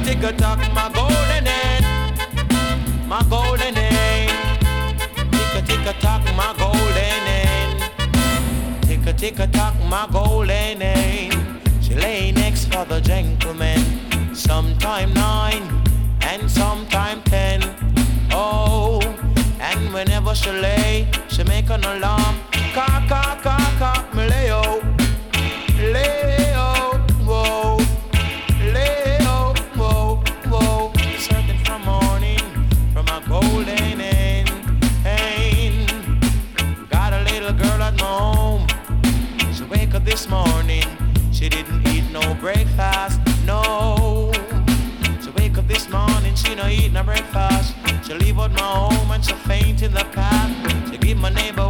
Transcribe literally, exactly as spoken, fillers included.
tick a tock, my golden hen, my golden hen. Tick a tick a tock, my golden hen. Tick a tick a tock, my golden hen. She lay next for the gentleman. Sometime nine and sometime ten. Oh, and whenever she lay, she make an alarm. Cock, cock, cock, cock, me lay oh, lay oh, whoa, lay oh, whoa, whoa. Searching for morning from a golden hen. hen. Got a little girl at my home. She wake up this morning. She didn't eat no breakfast, no. She wake up this morning, she no eat no breakfast. She leave out my home and she faint in the path. She give my neighbor